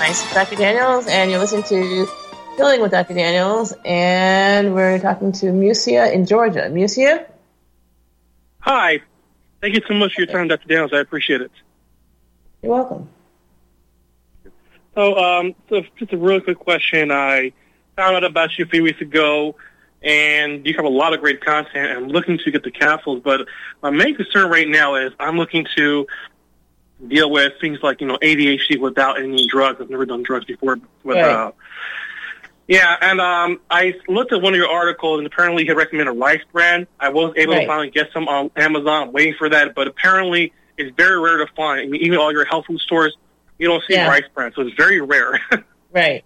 It's Dr. Daniels, and you're listening to Healing with Dr. Daniels, and we're talking to Musia in Georgia. Musia? Hi. Thank you so much for your time, Dr. Daniels. I appreciate it. You're welcome. So just a really quick question. I found out about you a few weeks ago, and you have a lot of great content. I'm looking to get the capsules, but my main concern right now is I'm looking to deal with things like, ADHD without any drugs. I've never done drugs before. Right. I looked at one of your articles, and apparently you had recommended a rice brand. I was able to finally get some on Amazon. I'm waiting for that, but apparently it's very rare to find. I mean, even all your health food stores, you don't see rice brand, so it's very rare. Right.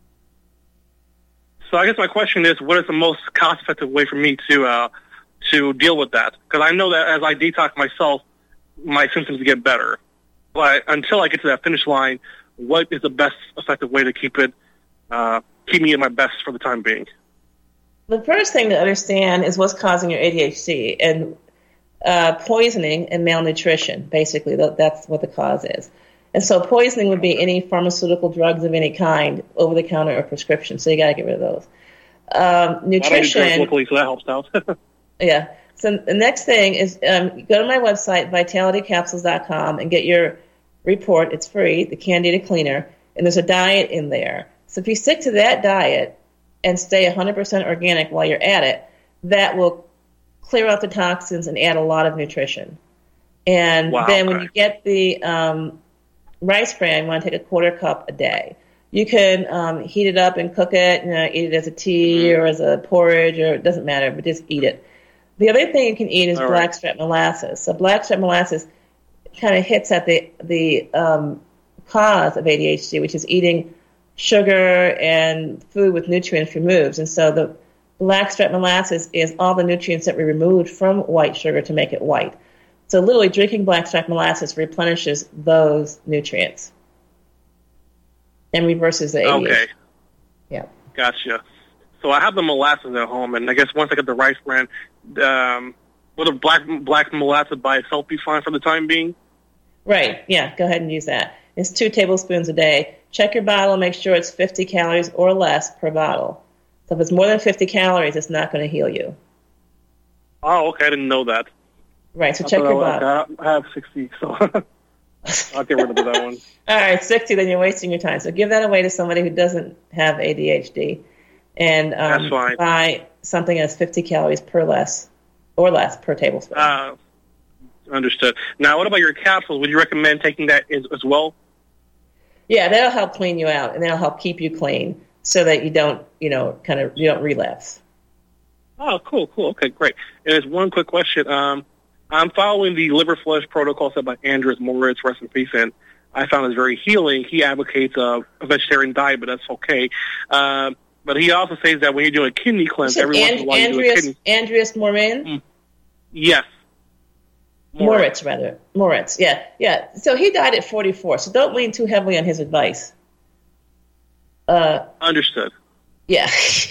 So I guess my question is, what is the most cost-effective way for me to deal with that? Because I know that as I detox myself, my symptoms get better. But until I get to that finish line, what is the best effective way to keep me at my best for the time being? The first thing to understand is what's causing your ADHD, and poisoning and malnutrition. Basically, that's what the cause is. And so poisoning would be any pharmaceutical drugs of any kind, over-the-counter or prescription. So you got to get rid of those. Nutrition. I don't locally, so that helps out. Yeah. So the next thing is go to my website, vitalitycapsules.com, and get your report. It's free, the Candida Cleaner, and there's a diet in there. So if you stick to that diet and stay 100% organic while you're at it, that will clear out the toxins and add a lot of nutrition. And then when you get the rice bran, you want to take a quarter cup a day. You can heat it up and cook it, eat it as a tea or as a porridge, or it doesn't matter, but just eat it. The other thing you can eat is blackstrap molasses. So blackstrap molasses kind of hits at the cause of ADHD, which is eating sugar and food with nutrients removed. And so the blackstrap molasses is all the nutrients that we removed from white sugar to make it white. So literally drinking blackstrap molasses replenishes those nutrients and reverses the ADHD. Okay. Yeah. Gotcha. So I have the molasses at home, and I guess once I get the rice bran, would a black molasses by itself be fine for the time being? Right. Yeah. Go ahead and use that. It's 2 tablespoons a day. Check your bottle. Make sure it's 50 calories or less per bottle. So if it's more than 50 calories, it's not going to heal you. Oh, okay. I didn't know that. Right. So check your bottle. I have 60, so I'll get rid of that one. All right, 60, then you're wasting your time. So give that away to somebody who doesn't have ADHD. And that's fine. Buy something that's 50 calories per per tablespoon. Understood. Now, what about your capsules? Would you recommend taking that as well? Yeah, that'll help clean you out, and that'll help keep you clean so that you don't, you don't relapse. Oh, cool. Okay, great. And there's one quick question. I'm following the liver flush protocol set by Andreas Moritz, rest in peace, and I found it very healing. He advocates a vegetarian diet, but that's okay. But he also says that when you do a kidney cleanse, every once in a while you do a kidney... Andreas Morin? Yes. Moritz, yeah. So he died at 44, so don't lean too heavily on his advice. Understood. Yeah.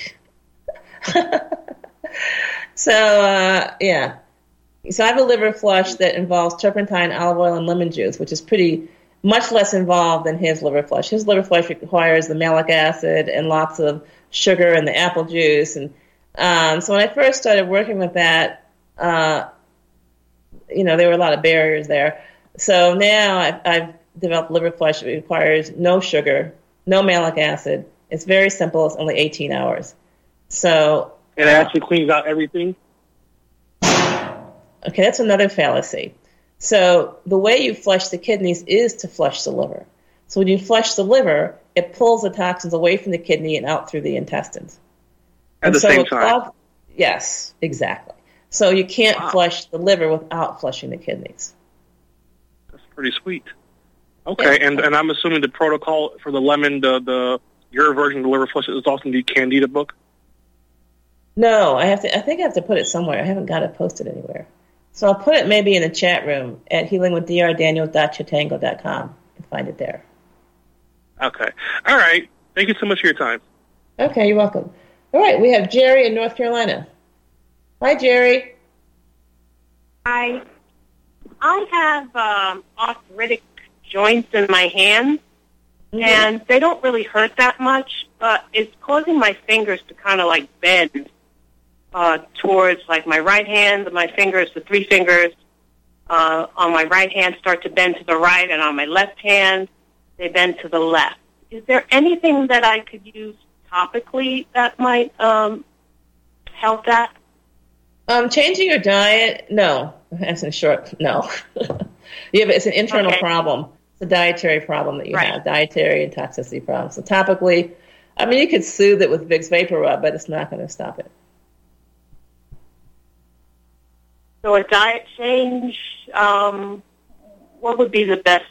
So I have a liver flush that involves turpentine, olive oil, and lemon juice, which is pretty much less involved than his liver flush. His liver flush requires the malic acid and lots of sugar and the apple juice. And so when I first started working with that, there were a lot of barriers there. So now I've developed liver flush that requires no sugar, no malic acid. It's very simple. It's only 18 hours. So it actually cleans out everything? Okay, that's another fallacy. So the way you flush the kidneys is to flush the liver. So when you flush the liver, it pulls the toxins away from the kidney and out through the intestines. At the same time? Yes, exactly. So you can't flush the liver without flushing the kidneys. That's pretty sweet. Okay, yeah. And I'm assuming the protocol for the lemon, your version of the liver flush is also in the Candida book? No, I think I have to put it somewhere. I haven't got it posted anywhere. So I'll put it maybe in the chat room at healingwithdrdaniel.chatango.com and find it there. Okay. All right. Thank you so much for your time. Okay, you're welcome. All right, we have Jerry in North Carolina. Hi, Jerry. Hi. I have arthritic joints in my hands, and they don't really hurt that much, but it's causing my fingers to kind of like bend towards like my right hand. My fingers, the three fingers on my right hand start to bend to the right, and on my left hand they bend to the left. Is there anything that I could use topically that might help that? Changing your diet, no. That's in short, no. It's an internal problem. It's a dietary problem that you have, dietary and toxicity problem. So topically, I mean, you could soothe it with Vicks Vapor Rub, but it's not going to stop it. So a diet change, what would be the best?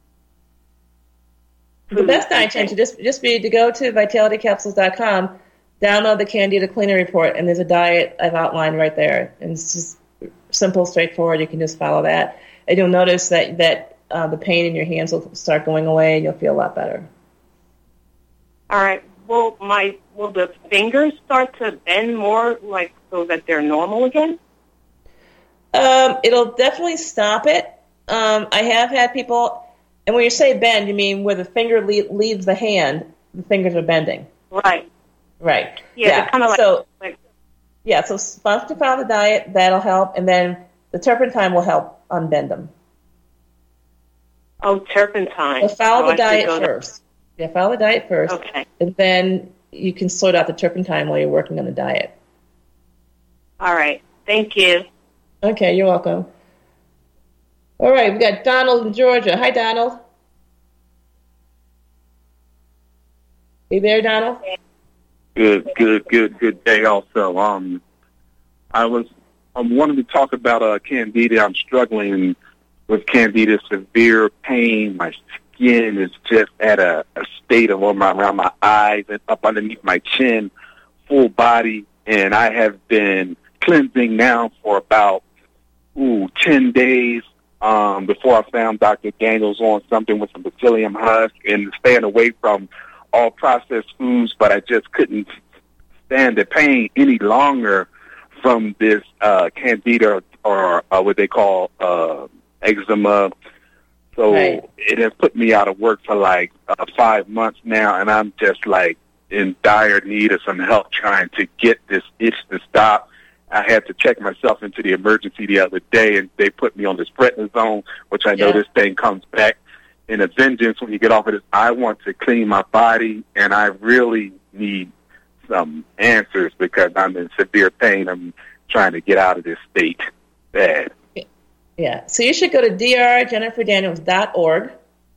The best diet change would just be to go to vitalitycapsules.com, download the Candida Cleaner Report, and there's a diet I've outlined right there. And it's just simple, straightforward. You can just follow that. And you'll notice that the pain in your hands will start going away, and you'll feel a lot better. All right. Will the fingers start to bend more, like so that they're normal again? It'll definitely stop it. I have had people, and when you say bend, you mean where the finger leaves the hand, the fingers are bending. Right. Right. Yeah. Kind of like. Yeah. So once you follow the diet, that'll help, and then the turpentine will help unbend them. Oh, turpentine. So follow the diet first. Yeah, follow the diet first. Okay. And then you can sort out the turpentine while you're working on the diet. All right. Thank you. Okay, you're welcome. All right, we got Donald in Georgia. Hi, Donald. You there, Donald? Good day. Also, I wanted to talk about Candida. I'm struggling with Candida, severe pain. My skin is just at a state of around my eyes and up underneath my chin, full body, and I have been cleansing now for about 10 days before I found Dr. Daniels on something with some Bacillium husk and staying away from all processed foods, but I just couldn't stand the pain any longer from this Candida or what they call eczema. So It has put me out of work for like 5 months now, and I'm just like in dire need of some help trying to get this itch to stop. I had to check myself into the emergency the other day, and they put me on this prednisone, which I know this thing comes back in a vengeance when you get off of this. I want to clean my body, and I really need some answers because I'm in severe pain. I'm trying to get out of this state bad. Yeah, so you should go to drjenniferdaniels.org,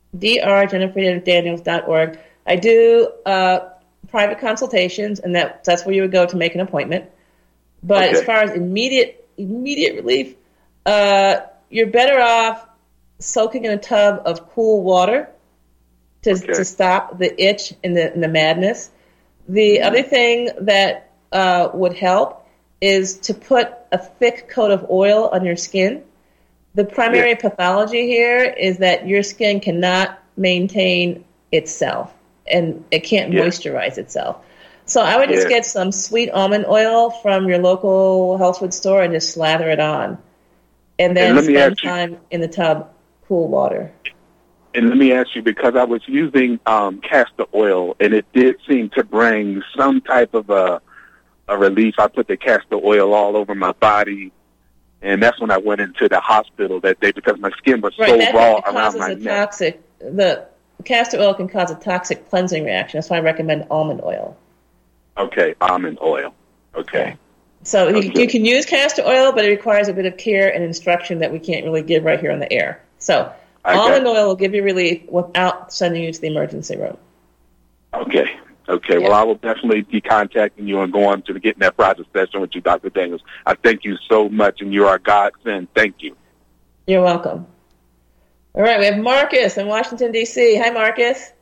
drjenniferdaniels.org. I do private consultations, and that's where you would go to make an appointment. But as far as immediate relief, you're better off soaking in a tub of cool water to stop the itch and the madness. The other thing that would help is to put a thick coat of oil on your skin. The primary pathology here is that your skin cannot maintain itself, and it can't moisturize itself. So I would just get some sweet almond oil from your local health food store and just slather it on. And then spend time in the tub, cool water. And let me ask you, because I was using castor oil, and it did seem to bring some type of a relief. I put the castor oil all over my body, and that's when I went into the hospital that day because my skin was so raw around my neck. The castor oil can cause a toxic cleansing reaction. That's why I recommend almond oil. Okay, almond oil. Okay. So you can use castor oil, but it requires a bit of care and instruction that we can't really give right here on the air. So almond oil will give you relief without sending you to the emergency room. Okay. Well, I will definitely be contacting you and going to getting that project session with you, Dr. Daniels. I thank you so much, and you are a godsend. Thank you. You're welcome. All right, we have Marcus in Washington, D.C. Hi, Marcus.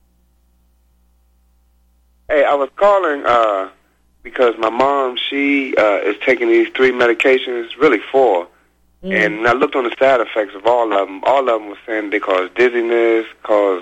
Hey, I was calling because my mom, she is taking these 3 medications, really 4, and I looked on the side effects of all of them. All of them were saying they cause dizziness, cause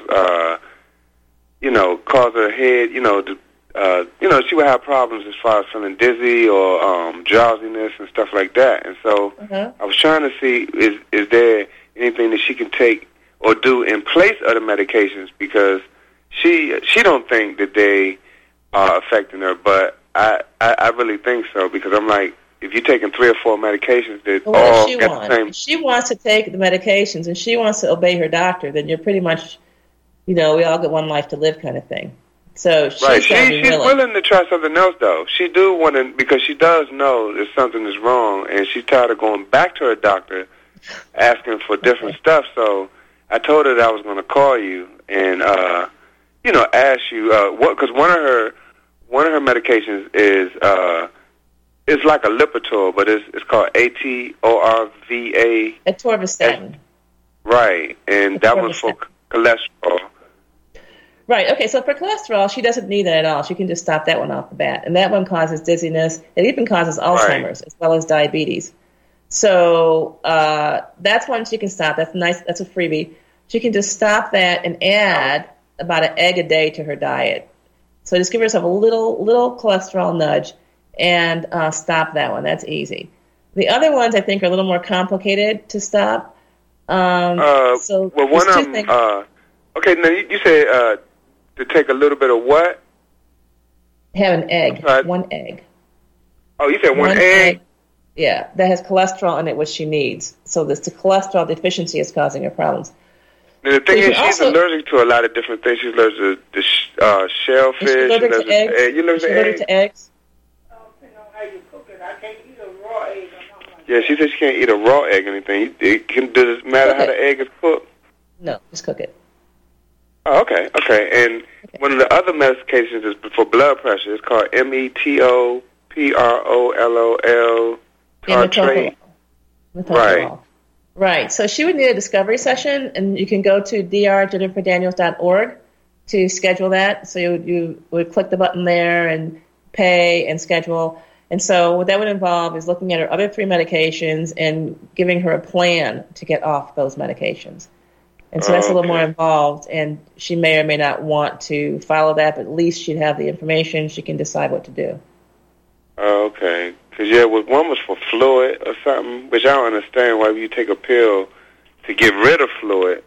her head, she would have problems as far as feeling dizzy or drowsiness and stuff like that. And so I was trying to see, is there anything that she can take or do in place of the medications because she don't think that they are affecting her, but I really think so, because I'm like, if you're taking 3 or 4 medications that all get the same. If she wants to take the medications and she wants to obey her doctor, then you're pretty much, we all get one life to live kind of thing. So she's willing to try something else, though. She do want to, because she does know that something is wrong, and she's tired of going back to her doctor asking for different stuff. So I told her that I was going to call you and ask you because one of her medications is it's like a Lipitor, but it's called ATORVA. Atorvastatin. Right, and that was for cholesterol. Right, okay, so for cholesterol, she doesn't need that at all. She can just stop that one off the bat. And that one causes dizziness. It even causes Alzheimer's as well as diabetes. So that's one she can stop. That's nice. That's a freebie. She can just stop that and add about an egg a day to her diet. So just give herself a little cholesterol nudge and stop that one. That's easy. The other ones I think are a little more complicated to stop. So well, one of them. Okay, now you said to take a little bit of what? Have an egg. One egg. Oh, you said one egg? Yeah, that has cholesterol in it, which she needs. So the cholesterol deficiency is causing her problems. Now, the thing is, she's allergic to a lot of different things. She's allergic to shellfish. Is she allergic to eggs? Is she allergic to eggs? Yeah, she said she can't eat a raw egg or anything. Does it matter how the egg is cooked? No, just cook it. Oh, okay. And one of the other medications is for blood pressure. It's called metoprolol. Tartrate. Right. So she would need a discovery session, and you can go to drjenniferdaniels.org to schedule that. So you would click the button there and pay and schedule. And so what that would involve is looking at her other 3 medications and giving her a plan to get off those medications. And so that's a little more involved, and she may or may not want to follow that, but at least she'd have the information. She can decide what to do. Okay. Because, one was for fluid or something, which I don't understand why you take a pill to get rid of fluid.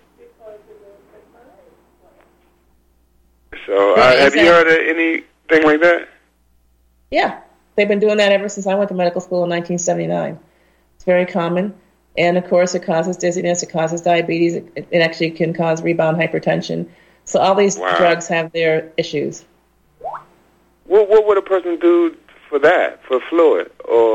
So have you heard of anything like that? Yeah. They've been doing that ever since I went to medical school in 1979. It's very common. And, of course, it causes dizziness. It causes diabetes. It actually can cause rebound hypertension. So all these drugs have their issues. What would a person do for that, for fluid?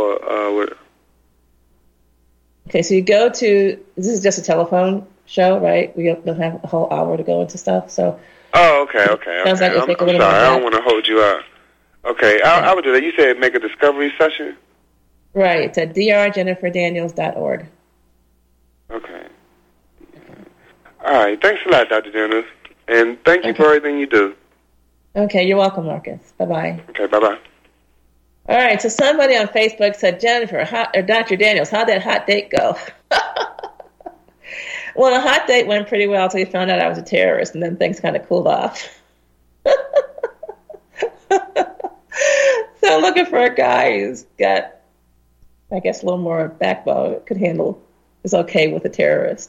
Okay, so you go to, this is just a telephone show, right? We don't have a whole hour to go into stuff. So. Oh, okay. Sounds like I'm sorry, I don't want to hold you up. Okay, I would do that. You said make a discovery session? Right, it's at drjenniferdaniels.org. Okay. All right, thanks a lot, Dr. Daniels. And thank you for everything you do. Okay, you're welcome, Marcus. Bye-bye. Okay, bye-bye. All right, so somebody on Facebook said, Jennifer, or Dr. Daniels, how'd that hot date go? Well, the hot date went pretty well until you found out I was a terrorist, and then things kind of cooled off. So I'm looking for a guy who's got, I guess, a little more backbone, is okay with a terrorist.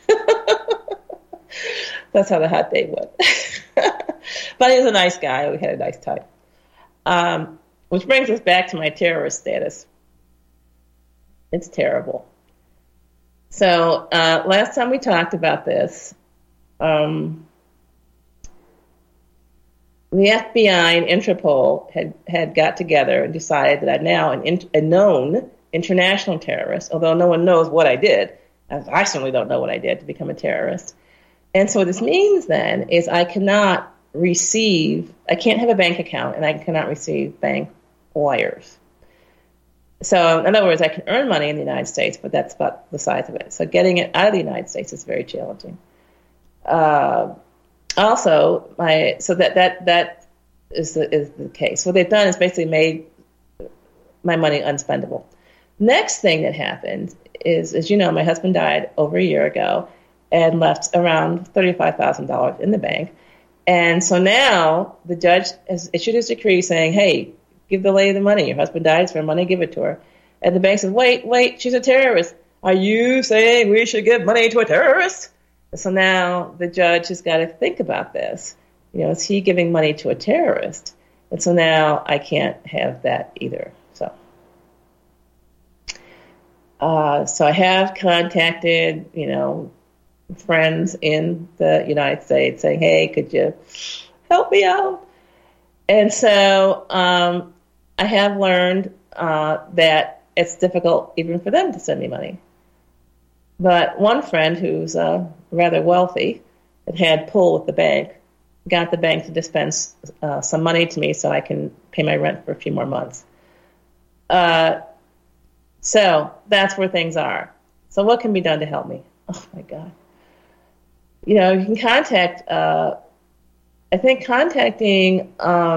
That's how the hot date went. But he was a nice guy. We had a nice time. Which brings us back to my terrorist status. It's terrible. So last time we talked about this, the FBI and Interpol had got together and decided that I'm now a known international terrorist, although no one knows what I did. I certainly don't know what I did to become a terrorist. And so what this means then is I can't have a bank account, and I cannot receive bank wires. So in other words, I can earn money in the United States, but that's about the size of it. So getting it out of the United States is very challenging. Also, that is the case. What they've done is basically made my money unspendable. Next thing that happened is, as you know, my husband died over a year ago and left around $35,000 in the bank. And so now the judge has issued his decree saying, hey, give the lady the money. Your husband died, it's her money, give it to her. And the bank says, wait, she's a terrorist. Are you saying we should give money to a terrorist? So now the judge has got to think about this Is he giving money to a terrorist? And so now I can't have that either. So I have contacted, friends in the United States saying, hey, could you help me out? And so I have learned that it's difficult even for them to send me money. But one friend who's rather wealthy that had pull with the bank got the bank to dispense some money to me so I can pay my rent for a few more months. So that's where things are. So what can be done to help me? Oh, my God. You can contact, I think contacting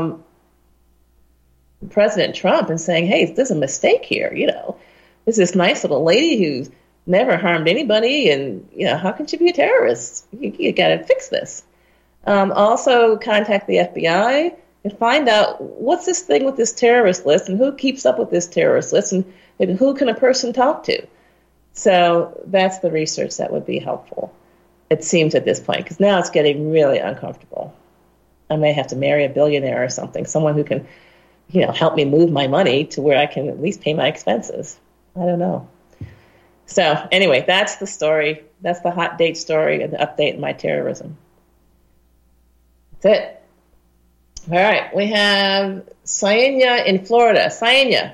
President Trump and saying, hey, there's a mistake here, There's this nice little lady who's never harmed anybody, and, how can she be a terrorist? You got to fix this. Also contact the FBI and find out what's this thing with this terrorist list and who keeps up with this terrorist list and who can a person talk to. So that's the research that would be helpful, it seems, at this point, because now it's getting really uncomfortable. I may have to marry a billionaire or something, someone who can, help me move my money to where I can at least pay my expenses. I don't know. So anyway, that's the story. That's the hot date story and the update in my terrorism. That's it. All right. We have Sayenya in Florida. Sayenya.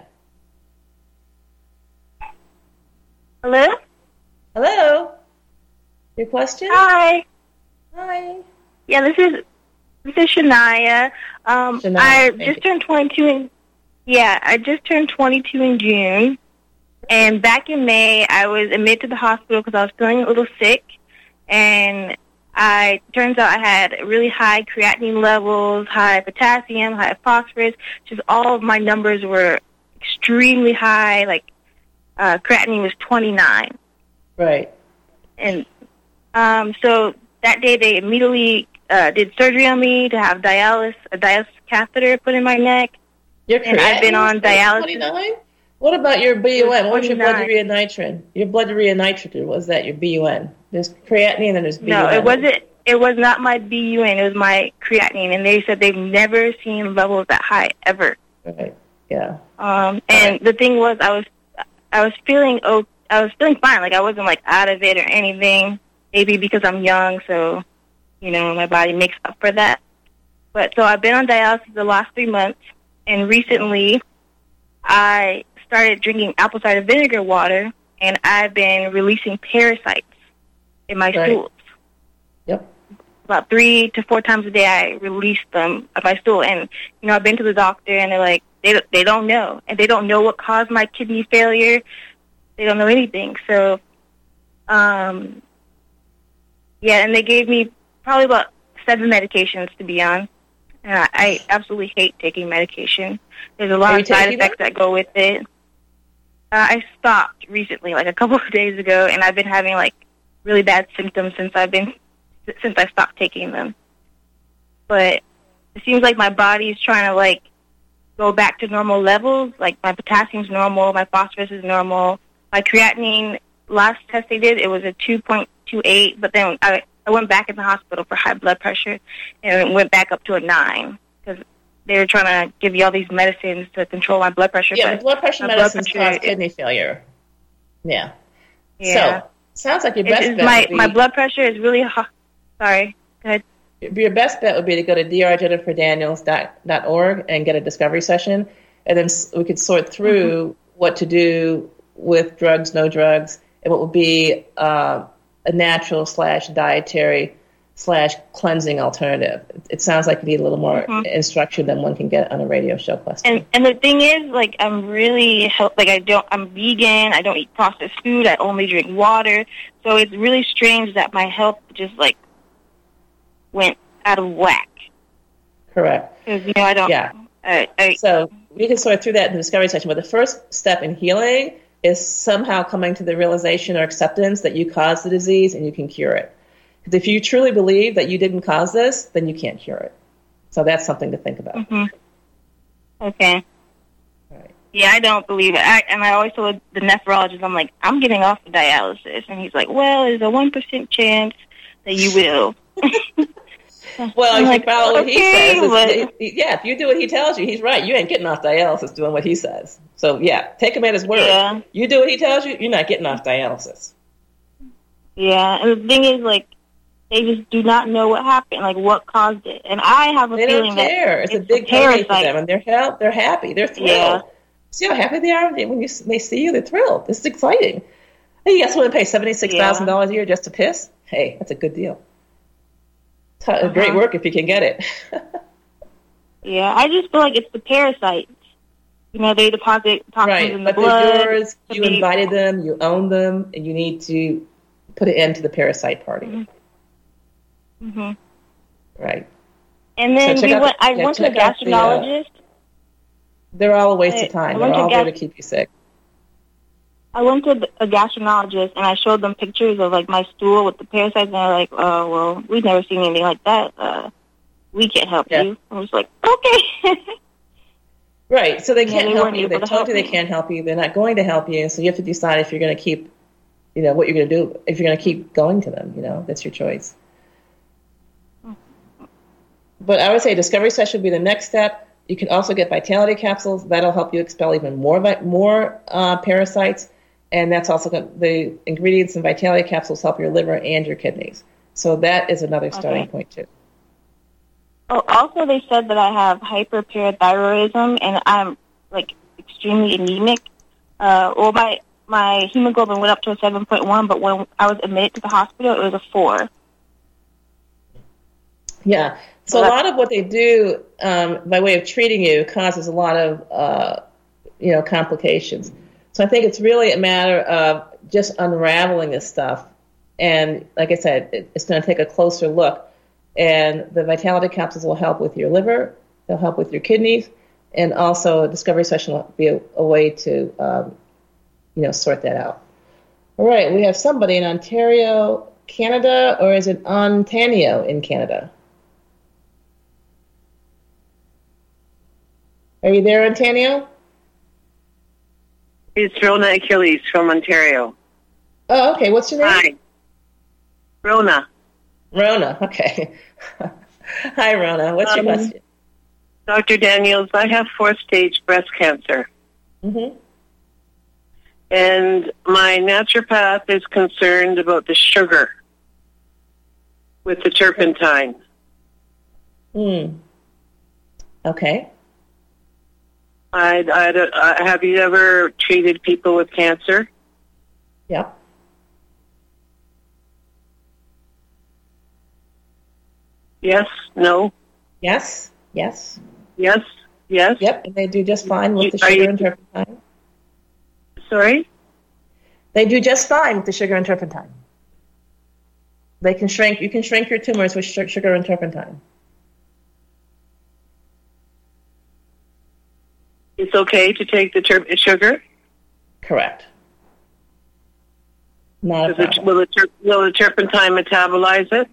Hello? Hello. Your question? Hi. Hi. Yeah, this is Shania. Shania, I just turned 22 I just turned 22 in June. And back in May, I was admitted to the hospital because I was feeling a little sick. And turns out I had really high creatinine levels, high potassium, high phosphorus. Just all of my numbers were extremely high. Like, creatinine was 29. Right. And so that day they immediately did surgery on me to have a dialysis catheter put in my neck. And I've been on dialysis. 29? What about your BUN? What was your blood urea nitrogen? Your blood urea nitrogen, was that your BUN? There's creatinine and there's BUN. No, it wasn't. It was not my BUN. It was my creatinine, and they said they've never seen levels that high ever. Right. Yeah. And the thing was, I was feeling fine. Like I wasn't like out of it or anything. Maybe because I'm young, so my body makes up for that. But so I've been on dialysis the last 3 months, and recently I started drinking apple cider vinegar water, and I've been releasing parasites in my stools. Yep. About 3 to 4 times a day, I release them of my stool, and I've been to the doctor, and they're like, they don't know, and they don't know what caused my kidney failure. They don't know anything. So, and they gave me probably about 7 medications to be on. And I absolutely hate taking medication. There's a lot of side effects that go with it. I stopped recently, like a couple of days ago, and I've been having like really bad symptoms since I stopped taking them. But it seems like my body is trying to like go back to normal levels. Like my potassium's normal, my phosphorus is normal. My creatinine, last test they did, it was a 2.28, but then I went back in the hospital for high blood pressure, and it went back up to a 9 because they were trying to give you all these medicines to control my blood pressure. Yeah, but blood pressure medicines cause kidney failure. Yeah. So, sounds like your best bet my blood pressure is really high. Sorry, go ahead. Your best bet would be to go to drjenniferdaniels.org and get a discovery session, and then we could sort through what to do with drugs, no drugs, and what would be a natural / dietary / cleansing alternative. It sounds like you need a little more instruction than one can get on a radio show question. And the thing is, like, I'm really I'm vegan. I don't eat processed food. I only drink water. So it's really strange that my health just like went out of whack. Correct. Because I don't. Yeah. So we can sort through that in the discovery session. But the first step in healing is somehow coming to the realization or acceptance that you caused the disease and you can cure it. Because if you truly believe that you didn't cause this, then you can't cure it. So that's something to think about. Okay. Right. Yeah, I don't believe it. I always told the nephrologist, I'm like, I'm getting off of dialysis. And he's like, well, there's a 1% chance that you will. Well, if you follow what he says, but... if you do what he tells you, he's right. You ain't getting off dialysis doing what he says. So, yeah, take him at his word. Yeah. You do what he tells you, you're not getting off dialysis. Yeah, and the thing is, like, they just do not know what happened, like what caused it. And I have a feeling that they don't care. It's a big parasite payday for them, and they're happy. They're thrilled. Yeah. See how happy they are when they see you? They're thrilled. This is exciting. Hey, you guys want to pay $76,000 a year just to piss? Hey, that's a good deal. Great work if you can get it. Yeah, I just feel like it's the parasites. You know, they deposit toxins in the blood. blood. But they're yours. You invited them. You own them, and you need to put an end to the parasite party. Mm-hmm. Right. And then I went to a gastroenterologist. They're all a waste of time. They're all there to keep you sick. I went to a gastroenterologist, and I showed them pictures of, like, my stool with the parasites, and they're like, oh, well, we've never seen anything like that. We can't help you. I was like, okay. Right, so they can't help you. They told you they can't help you. They're not going to help you, so you have to decide if you're going to keep, what you're going to do, if you're going to keep going to them, that's your choice. But I would say discovery session would be the next step. You can also get vitality capsules. That'll help you expel even more parasites. And that's also the ingredients in vitality capsules help your liver and your kidneys. So that is another starting point, too. Oh, also they said that I have hyperparathyroidism, and I'm, like, extremely anemic. My hemoglobin went up to a 7.1, but when I was admitted to the hospital, it was a 4. Yeah. So a lot of what they do by way of treating you causes a lot of, complications. So I think it's really a matter of just unraveling this stuff. And like I said, it's going to take a closer look. And the vitality capsules will help with your liver. They'll help with your kidneys. And also a discovery session will be a way to, sort that out. All right. We have somebody in Ontario, Canada, or is it Ontario in Canada? Are you there, Ontario? It's Rona Achilles from Ontario. Oh, okay. What's your name? Hi. Rona. Rona, okay. Hi, Rona. What's your question? Dr. Daniels, I have 4th-stage breast cancer. Mm-hmm. And my naturopath is concerned about the sugar with the turpentine. Okay. Have you ever treated people with cancer? Yeah. Yes? No? Yes? Yes? Yes? Yes? Yep, and they do just fine with the sugar and turpentine. Sorry? They do just fine with the sugar and turpentine. You can shrink your tumors with sugar and turpentine. It's okay to take the sugar? Correct. Not a problem. Will the turpentine metabolize it?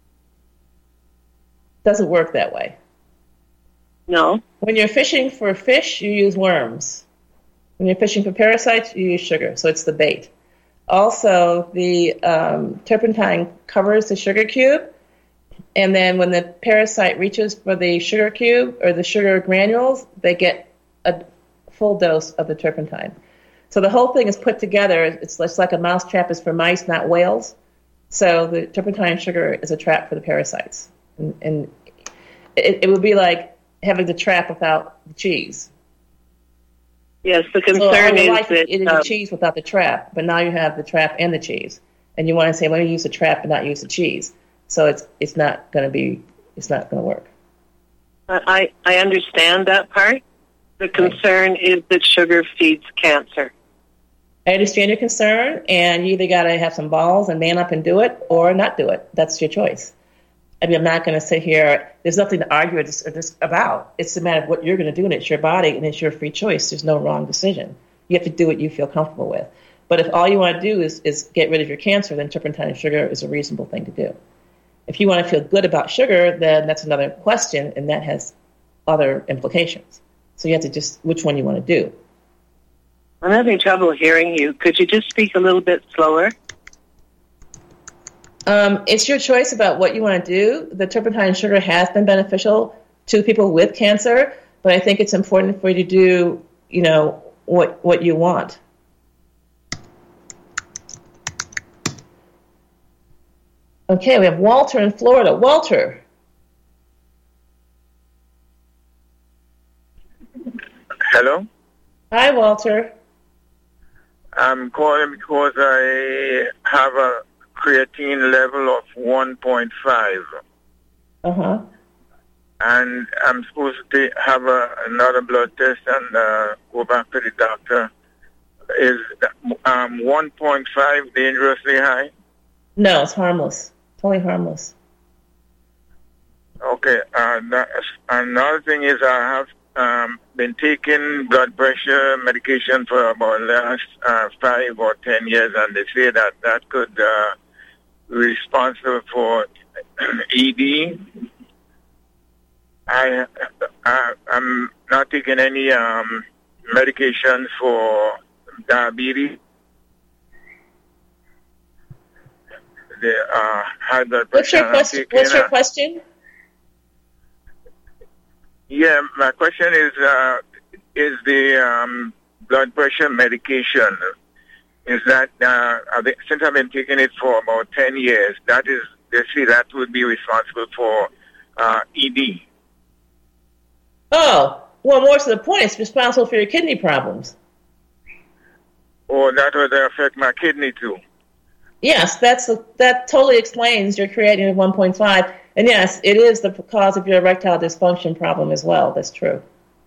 Doesn't work that way. No. When you're fishing for fish, you use worms. When you're fishing for parasites, you use sugar. So it's the bait. Also, the turpentine covers the sugar cube. And then when the parasite reaches for the sugar cube or the sugar granules, they get a full dose of the turpentine. So the whole thing is put together. It's like a mouse trap is for mice, not whales. So the turpentine sugar is a trap for the parasites. And it would be like having the trap without the cheese. Yes, the concern is that eating the cheese without the trap, but now you have the trap and the cheese, and you want to say, let me use the trap and not use the cheese. So it's not going to work. I understand that part. The concern is that sugar feeds cancer. I understand your concern, and you either got to have some balls and man up and do it, or not do it. That's your choice. I mean, I'm not going to sit here. There's nothing to argue about. It's a matter of what you're going to do, and it's your body, and it's your free choice. There's no wrong decision. You have to do what you feel comfortable with. But if all you want to do is get rid of your cancer, then turpentine and sugar is a reasonable thing to do. If you want to feel good about sugar, then that's another question, and that has other implications. So you have to just which one you want to do. I'm having trouble hearing you. Could you just speak a little bit slower? It's your choice about what you want to do. The turpentine sugar has been beneficial to people with cancer, but I think it's important for you to do, what you want. Okay, we have Walter in Florida. Walter. Hello? Hi, Walter. I'm calling because I have a creatine level of 1.5. Uh-huh. And I'm supposed to have another blood test and go back to the doctor. Is 1.5 dangerously high? No, it's harmless. Totally harmless. Okay. Another thing is I have been taking blood pressure medication for about the last 5 or 10 years, and they say that could be responsible for ED. I'm not taking any medication for diabetes. The high blood pressure. What's your question? Yeah, my question is the blood pressure medication, is that since I've been taking it for about 10 years, they say that would be responsible for ED. Oh, well, more to the point, it's responsible for your kidney problems. Or that would affect my kidney too. Yes, that totally explains your creatinine of 1.5. And yes, it is the cause of your erectile dysfunction problem as well. That's true.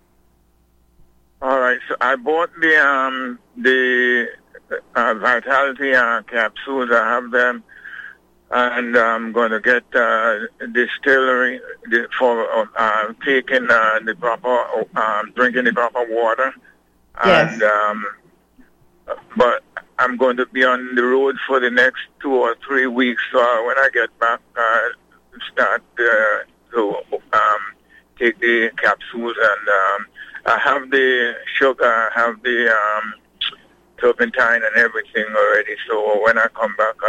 All right. So I bought the Vitality capsules. I have them, and I'm going to get distillery for taking the proper drinking the proper water. Yes. And but I'm going to be on the road for the next 2 or 3 weeks. So when I get back, start to take the capsules, and I have the sugar, I have the turpentine and everything already. So when I come back,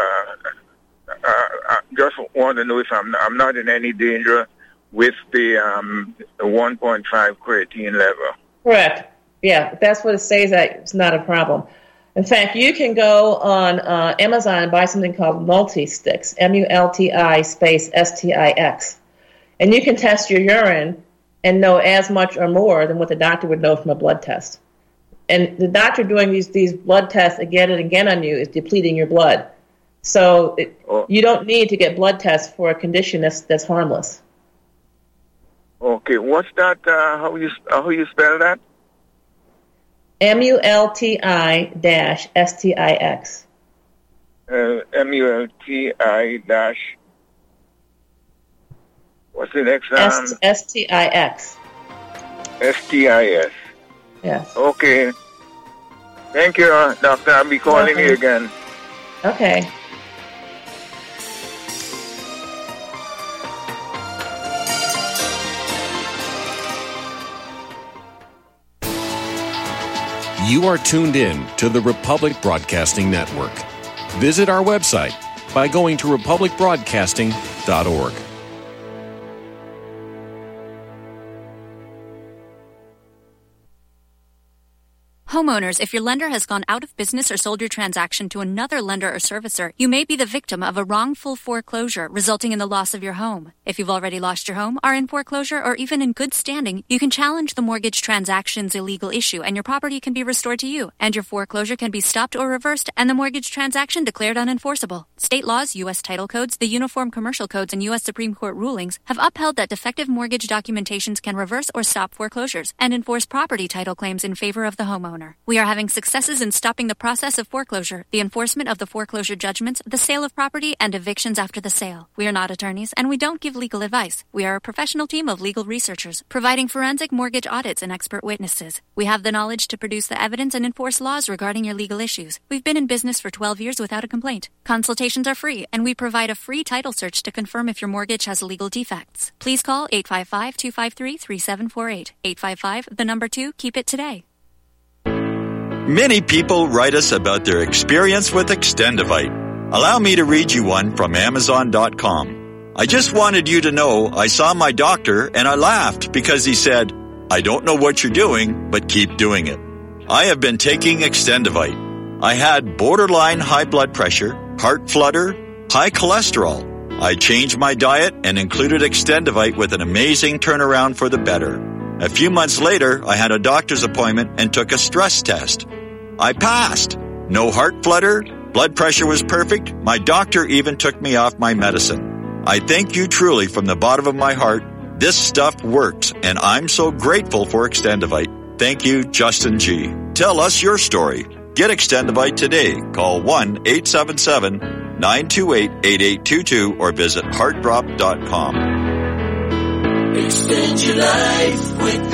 I just want to know if I'm not in any danger with the 1.5 creatine level. Correct. Yeah, that's what it says. That it's not a problem. In fact, you can go on Amazon and buy something called Multi-Stix, MULTI space STIX. And you can test your urine and know as much or more than what the doctor would know from a blood test. And the doctor doing these blood tests again and again on you is depleting your blood. So you don't need to get blood tests for a condition that's harmless. Okay, what's that? How you spell that? MULTI-STIX. MULTI- what's the next? STIX. STIS. Yes. Okay. Thank you, Doctor. I'll be calling you again. Okay. You are tuned in to the Republic Broadcasting Network. Visit our website by going to republicbroadcasting.org. Homeowners, if your lender has gone out of business or sold your transaction to another lender or servicer, you may be the victim of a wrongful foreclosure resulting in the loss of your home. If you've already lost your home, are in foreclosure, or even in good standing, you can challenge the mortgage transaction's illegal issue and your property can be restored to you, and your foreclosure can be stopped or reversed and the mortgage transaction declared unenforceable. State laws, U.S. title codes, the Uniform Commercial Codes, and U.S. Supreme Court rulings have upheld that defective mortgage documentations can reverse or stop foreclosures and enforce property title claims in favor of the homeowner. We are having successes in stopping the process of foreclosure, the enforcement of the foreclosure judgments, the sale of property, and evictions after the sale. We are not attorneys, and we don't give legal advice. We are a professional team of legal researchers, providing forensic mortgage audits and expert witnesses. We have the knowledge to produce the evidence and enforce laws regarding your legal issues. We've been in business for 12 years without a complaint. Consultations are free, and we provide a free title search to confirm if your mortgage has legal defects. Please call 855-253-3748. 855, 2, keep it today. Many people write us about their experience with Extendivite. Allow me to read you one from Amazon.com. I just wanted you to know I saw my doctor and I laughed because he said, I don't know what you're doing, but keep doing it. I have been taking Extendivite. I had borderline high blood pressure, heart flutter, high cholesterol. I changed my diet and included Extendivite with an amazing turnaround for the better. A few months later, I had a doctor's appointment and took a stress test. I passed. No heart flutter. Blood pressure was perfect. My doctor even took me off my medicine. I thank you truly from the bottom of my heart. This stuff works, and I'm so grateful for Extendivite. Thank you, Justin G. Tell us your story. Get Extendivite today. Call 1-877-928-8822 or visit heartdrop.com. Extend your life with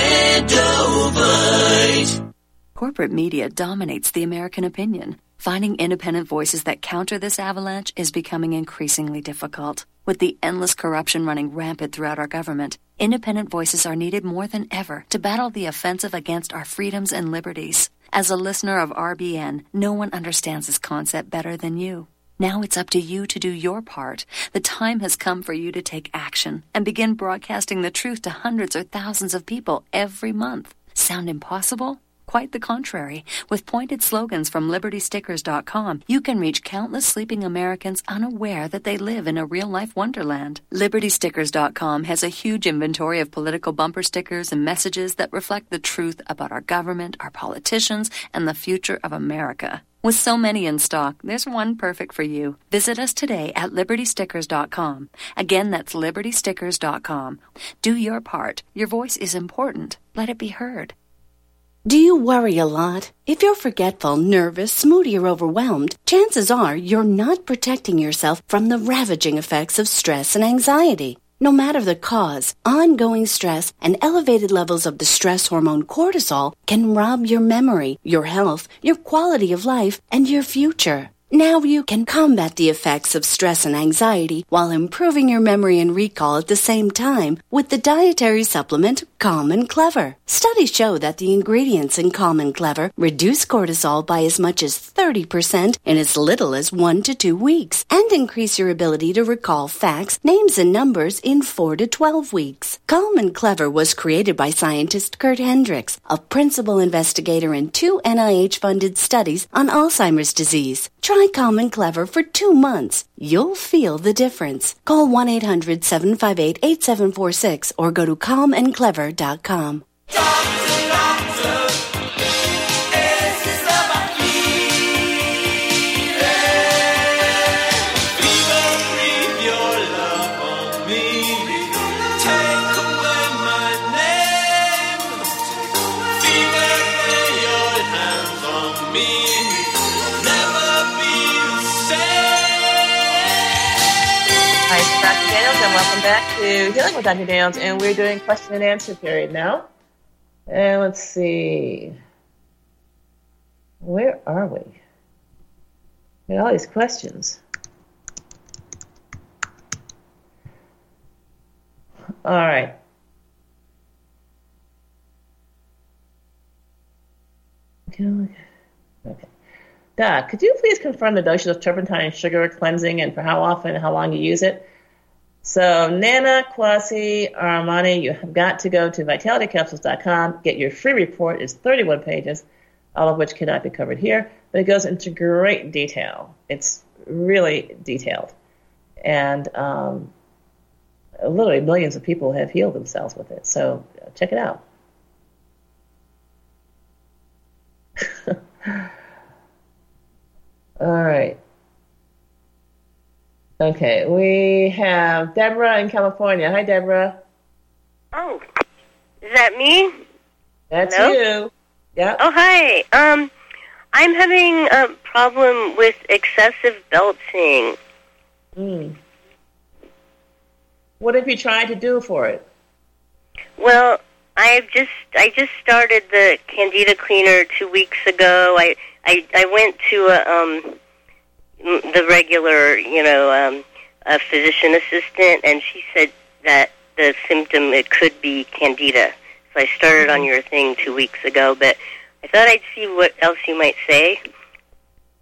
Extendivite. Corporate media dominates the American opinion. Finding independent voices that counter this avalanche is becoming increasingly difficult. With the endless corruption running rampant throughout our government, independent voices are needed more than ever to battle the offensive against our freedoms and liberties. As a listener of RBN, no one understands this concept better than you. Now it's up to you to do your part. The time has come for you to take action and begin broadcasting the truth to hundreds or thousands of people every month. Sound impossible? Quite the contrary. With pointed slogans from LibertyStickers.com, you can reach countless sleeping Americans unaware that they live in a real-life wonderland. LibertyStickers.com has a huge inventory of political bumper stickers and messages that reflect the truth about our government, our politicians, and the future of America. With so many in stock, there's one perfect for you. Visit us today at LibertyStickers.com. Again, that's LibertyStickers.com. Do your part. Your voice is important. Let it be heard. Do you worry a lot? If you're forgetful, nervous, moody, or overwhelmed, chances are you're not protecting yourself from the ravaging effects of stress and anxiety. No matter the cause, ongoing stress and elevated levels of the stress hormone cortisol can rob your memory, your health, your quality of life, and your future. Now you can combat the effects of stress and anxiety while improving your memory and recall at the same time with the dietary supplement Calm and Clever. Studies show that the ingredients in Calm and Clever reduce cortisol by as much as 30% in as little as 1 to 2 weeks and increase your ability to recall facts, names, and numbers in 4 to 12 weeks. Calm and Clever was created by scientist Kurt Hendricks, a principal investigator in 2 NIH-funded studies on Alzheimer's disease. Try Calm and Clever for 2 months. You'll feel the difference. Call 1-800-758-8746 or go to calmandclever.com. Welcome back to Healing with Dr. Daniels, and we're doing question and answer period now. And let's see. Where are we? We got all these questions. All right. Okay. Doc, could you please confirm the dosage of turpentine and sugar cleansing and for how often and how long you use it? So, Nana, Kwasi, Armani, you have got to go to vitalitycapsules.com, get your free report. It's 31 pages, all of which cannot be covered here, but it goes into great detail. It's really detailed. And literally millions of people have healed themselves with it. So, check it out. All right. Okay, we have Deborah in California. Hi, Deborah. Oh, is that me? That's Hello? you. Yeah. Oh, hi. I'm having a problem with excessive belching. What have you tried to do for it? Well, I just started the Candida cleaner 2 weeks ago. I went to the regular, a physician assistant, and she said that the symptom, it could be Candida. So I started on your thing 2 weeks ago, but I thought I'd see what else you might say.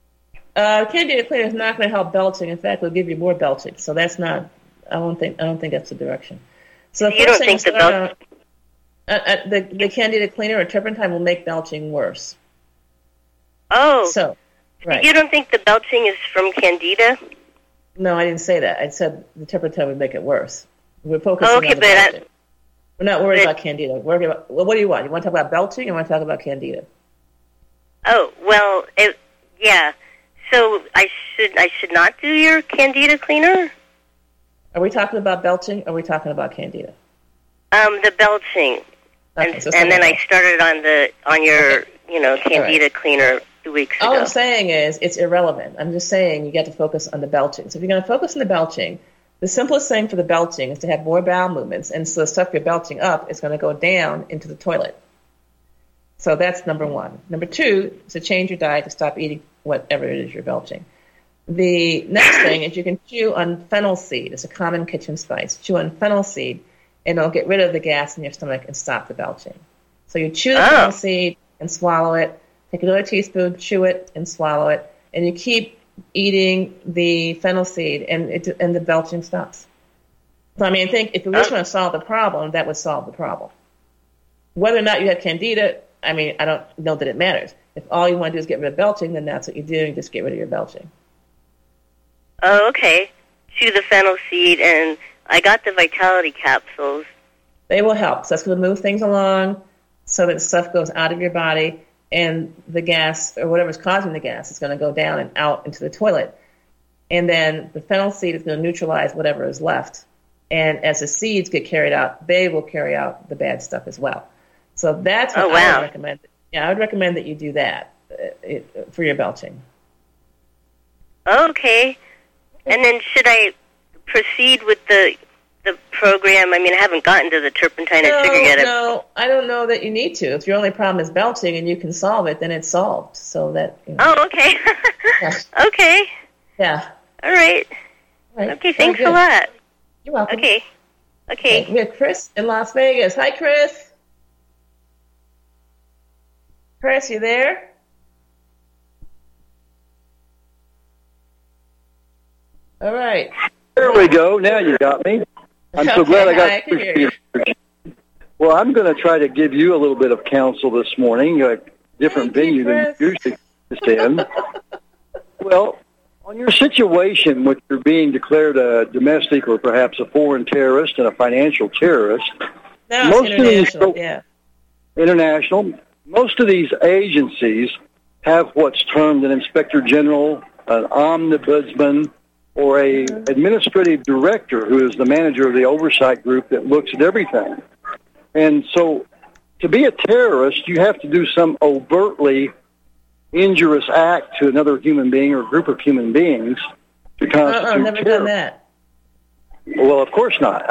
Candida cleaner is not going to help belching. In fact, it'll give you more belching. So that's not. I don't think that's the direction. So you don't think the the Candida cleaner or turpentine will make belching worse. Oh. So, right. You don't think the belching is from Candida? No, I didn't say that. I said the turpentine would make it worse. We're focusing on the but belching. We're not worried about Candida. We're worried about, well, what do you want? You want to talk about belching or you want to talk about Candida? Oh, well, yeah. So I should not do your Candida cleaner? Are we talking about belching or are we talking about Candida? The belching. Okay, and then I started on your Candida cleaner 2 weeks ago. All I'm saying is it's irrelevant. I'm just saying you got to focus on the belching. So if you're going to focus on the belching, the simplest thing for the belching is to have more bowel movements, and so the stuff you're belching up is going to go down into the toilet. So that's number one. Number two is to change your diet to stop eating whatever it is you're belching. The next thing is you can chew on fennel seed. It's a common kitchen spice. Chew on fennel seed, and it'll get rid of the gas in your stomach and stop the belching. So you chew the fennel seed and swallow it. Take another teaspoon, chew it, and swallow it. And you keep eating the fennel seed, and the belching stops. So, I mean, I think if you just want to solve the problem, that would solve the problem. Whether or not you have Candida, I mean, I don't know that it matters. If all you want to do is get rid of belching, then that's what you're doing. Just get rid of your belching. Oh, okay. Chew the fennel seed, and I got the Vitality capsules. They will help. So that's going to move things along so that stuff goes out of your body, and the gas, or whatever's causing the gas, is going to go down and out into the toilet. And then the fennel seed is going to neutralize whatever is left. And as the seeds get carried out, they will carry out the bad stuff as well. So that's what I would recommend. Yeah, I would recommend that you do that for your belching. Okay. And then should I proceed with the program? I mean, I haven't gotten to the turpentine and sugar yet. No, I don't know that you need to. If your only problem is belching and you can solve it, then it's solved. So that. Oh, okay. Yeah. Okay. Yeah. All right. Okay, thanks a lot. You're welcome. Okay. We have Chris in Las Vegas. Hi, Chris. Chris, you there? All right. There we go. Now you got me. I'm so glad I got I can hear you. Well, I'm going to try to give you a little bit of counsel this morning, a different venue than you usually stand. Well, on your situation, which you're being declared a domestic or perhaps a foreign terrorist and a financial terrorist, most international, international, most of these agencies have what's termed an inspector general, an ombudsman, or a administrative director who is the manager of the oversight group that looks at everything. And so to be a terrorist, you have to do some overtly injurious act to another human being or group of human beings to constitute never terror. done that. Well, of course not.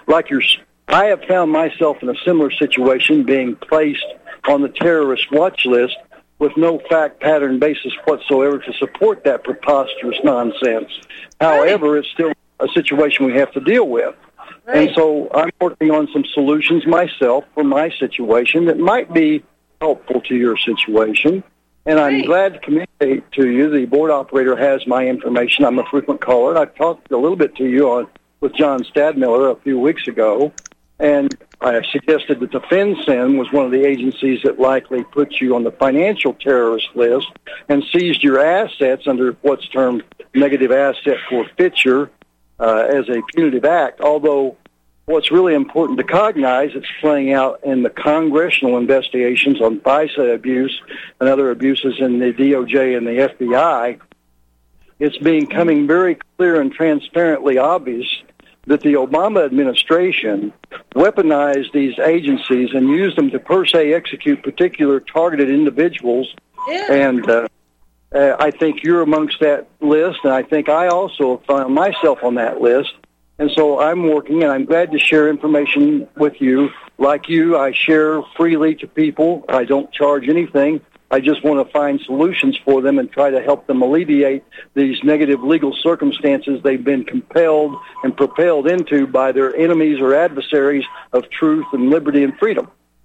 I have found myself in a similar situation, being placed on the terrorist watch list with no fact pattern basis whatsoever to support that preposterous nonsense. However, it's still a situation we have to deal with. Right. And so I'm working on some solutions myself for my situation that might be helpful to your situation. And I'm glad to communicate to you. The board operator has my information. I'm a frequent caller. I talked a little bit to you with John Stadmiller a few weeks ago, and I suggested that the FinCEN was one of the agencies that likely put you on the financial terrorist list and seized your assets under what's termed negative asset forfeiture as a punitive act, although what's really important to cognize, it's playing out in the congressional investigations on FISA abuse and other abuses in the DOJ and the FBI. It's becoming very clear and transparently obvious that the Obama administration weaponized these agencies and used them to per se execute particular targeted individuals. Yeah. And I think you're amongst that list, and I think I also found myself on that list. And so I'm working, and I'm glad to share information with you. Like you, I share freely to people. I don't charge anything. I just want to find solutions for them and try to help them alleviate these negative legal circumstances they've been compelled and propelled into by their enemies or adversaries of truth and liberty and freedom.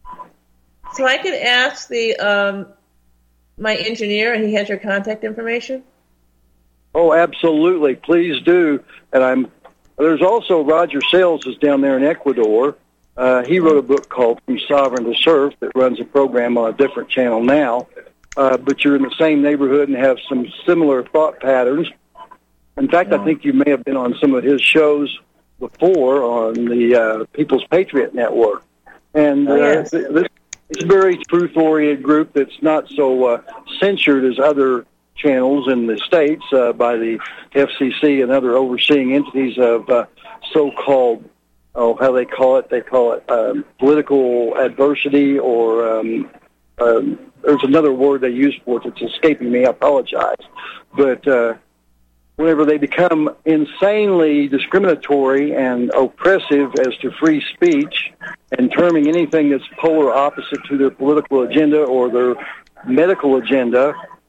So I could ask my engineer, and he has your contact information? Oh, absolutely. Please do. And there's also Roger Sales is down there in Ecuador. He wrote a book called From Sovereign to Serf that runs a program on a different channel now. But you're in the same neighborhood and have some similar thought patterns. In fact, I think you may have been on some of his shows before on the People's Patriot Network. And this is a very truth-oriented group that's not so censored as other channels in the States by the FCC and other overseeing entities of so-called, how they call it? They call it political adversity, or there's another word they use for it that's escaping me. I apologize. But whenever they become insanely discriminatory and oppressive as to free speech and terming anything that's polar opposite to their political agenda or their medical agenda,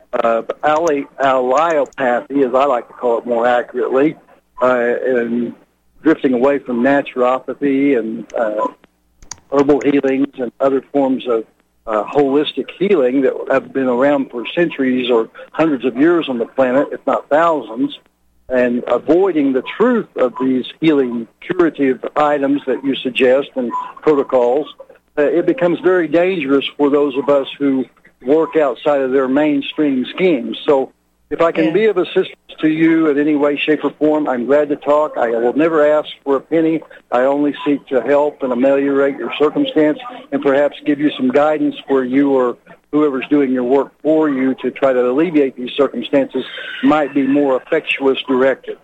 allopathy, as I like to call it more accurately, and drifting away from naturopathy and herbal healings and other forms of holistic healing that have been around for centuries or hundreds of years on the planet, if not thousands, and avoiding the truth of these healing curative items that you suggest and protocols, it becomes very dangerous for those of us who work outside of their mainstream schemes. So if I can be of assistance to you in any way, shape, or form, I'm glad to talk. I will never ask for a penny. I only seek to help and ameliorate your circumstance and perhaps give you some guidance where you or whoever's doing your work for you to try to alleviate these circumstances might be more effectuous directed.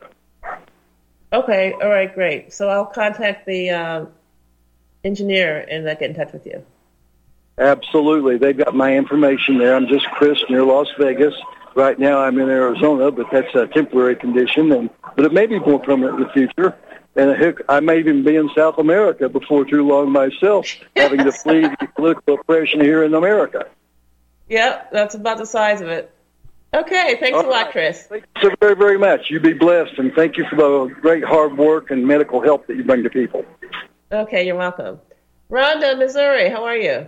Okay, all right, great. So I'll contact the engineer and get in touch with you. Absolutely. They've got my information there. I'm just Chris near Las Vegas. Right now I'm in Arizona, but that's a temporary condition, but it may be more permanent in the future. And heck, I may even be in South America before too long myself, having to flee the political oppression here in America. Yep, that's about the size of it. Okay, thanks a lot, Chris. Thank you so very, very much. You be blessed, and thank you for the great hard work and medical help that you bring to people. Okay, you're welcome. Rhonda, Missouri, how are you?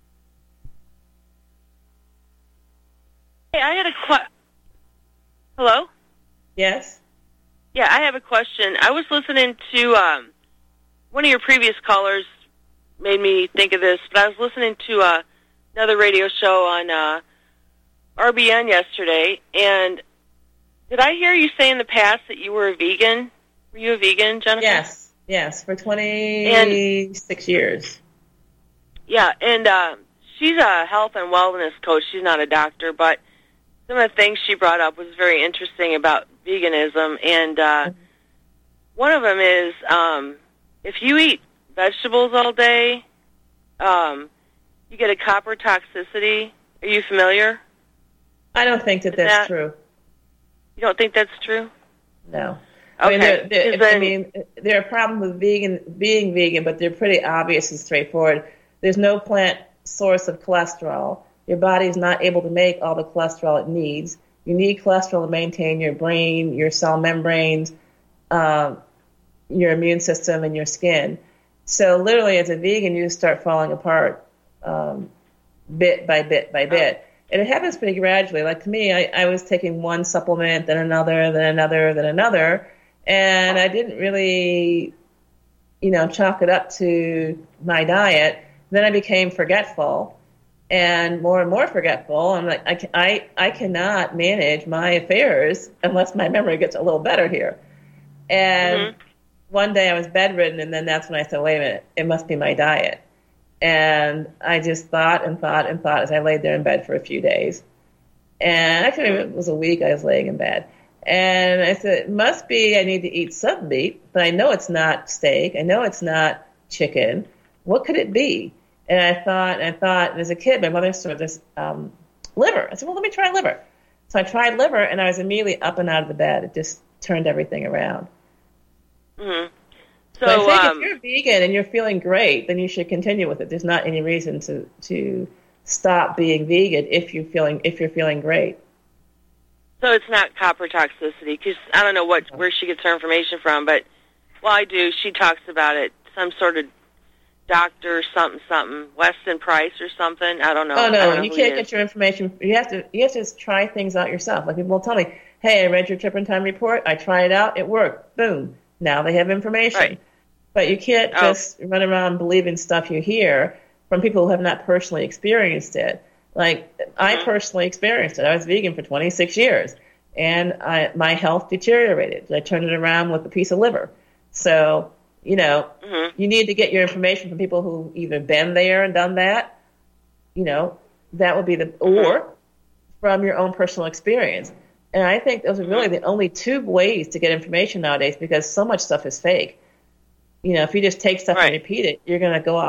Hey, I had a Hello? Yes? Yeah, I have a question. I was listening to one of your previous callers made me think of this, but I was listening to another radio show on RBN yesterday, and did I hear you say in the past that you were a vegan? Were you a vegan, Jennifer? Yes, for 26 years. Yeah, and she's a health and wellness coach. She's not a doctor, but some of the things she brought up was very interesting about veganism, and one of them is if you eat vegetables all day, you get a copper toxicity. Are you familiar? I don't think that's true. You don't think that's true? No. Okay. There are problems with being vegan, but they're pretty obvious and straightforward. There's no plant source of cholesterol. Your body is not able to make all the cholesterol it needs. You need cholesterol to maintain your brain, your cell membranes, your immune system, and your skin. So literally, as a vegan, you start falling apart bit by bit by bit. And it happens pretty gradually. Like to me, I was taking one supplement, then another, then another, then another. And I didn't really, chalk it up to my diet. Then I became forgetful. And more forgetful. I'm like, I cannot manage my affairs unless my memory gets a little better here. And one day I was bedridden, and then that's when I said, wait a minute, it must be my diet. And I just thought and thought and thought as I laid there in bed for a few days. And actually it was a week I was laying in bed. And I said, it must be I need to eat some meat, but I know it's not steak. I know it's not chicken. What could it be? And I thought, and as a kid, my mother served this liver. I said, well, let me try liver. So I tried liver, and I was immediately up and out of the bed. It just turned everything around. Mm-hmm. So I think if you're vegan and you're feeling great, then you should continue with it. There's not any reason to stop being vegan if you're feeling great. So it's not copper toxicity, because I don't know where she gets her information from, but I do. She talks about it, some sort of doctor something, Weston Price or something. I don't know. Oh no, you can't get your information. You have to try things out yourself. Like people tell me, hey, I read your turpentine report. I tried it out. It worked. Boom. Now they have information. Right. But you can't just run around believing stuff you hear from people who have not personally experienced it. Like, I personally experienced it. I was vegan for 26 years, and my health deteriorated. I turned it around with a piece of liver. So, you know, you need to get your information from people who either been there and done that, you know, that would be or from your own personal experience. And I think those are really the only two ways to get information nowadays, because so much stuff is fake. You know, if you just take stuff and repeat it, you're going to go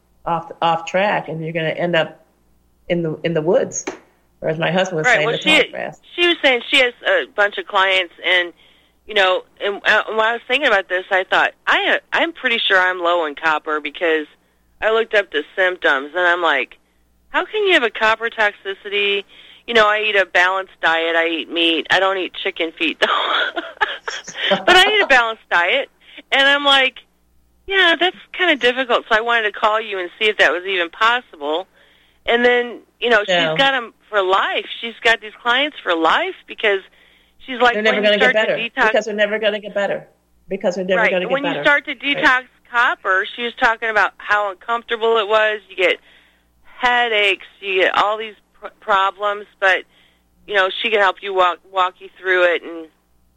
off track, and you're going to end up in the woods. Whereas my husband was saying well, the tall grass. she was saying she has a bunch of clients, and you know, and when I was thinking about this, I thought I'm pretty sure I'm low in copper, because I looked up the symptoms, and I'm like, how can you have a copper toxicity? You know, I eat a balanced diet. I eat meat. I don't eat chicken feet, though. But I eat a balanced diet. And I'm like, yeah, that's kind of difficult. So I wanted to call you and see if that was even possible. And then, you know, she's got them for life. She's got these clients for life, because she's like, they're never going to get better. Because they're never going to get better. When you start to detox copper, she was talking about how uncomfortable it was. You get headaches. You get all these problems, but you know, she can help you walk you through it. And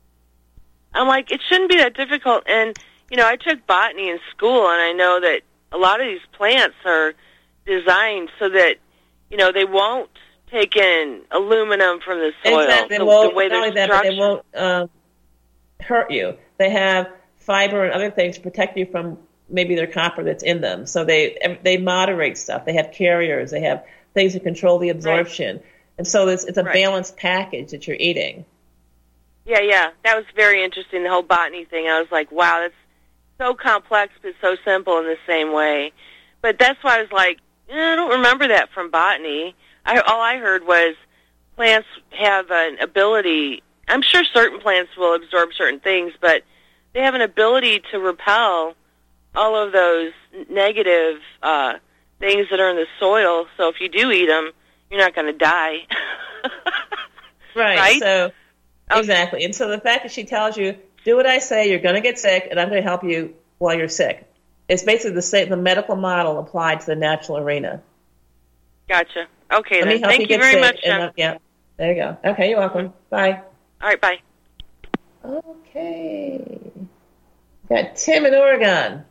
I'm like, it shouldn't be that difficult. And you know, I took botany in school, and I know that a lot of these plants are designed so that, you know, they won't take in aluminum from the soil. Exactly. The way not only that, but they won't hurt you. They have fiber and other things to protect you from maybe their copper that's in them. So they moderate stuff. They have carriers. They have things to control the absorption. And so it's a balanced package that you're eating. Yeah. That was very interesting, the whole botany thing. I was like, wow, that's so complex but so simple in the same way. But that's why I was like, I don't remember that from botany. All I heard was plants have an ability. I'm sure certain plants will absorb certain things, but they have an ability to repel all of those negative things that are in the soil. So if you do eat them, you're not going to die. Right? So, exactly. And so the fact that she tells you, do what I say, you're going to get sick, and I'm going to help you while you're sick. It's basically the medical model applied to the natural arena. Gotcha. Okay, then. Thank you very much, Jen. Yeah, there you go. Okay, you're welcome. Bye. All right, bye. Okay. Got Tim in Oregon.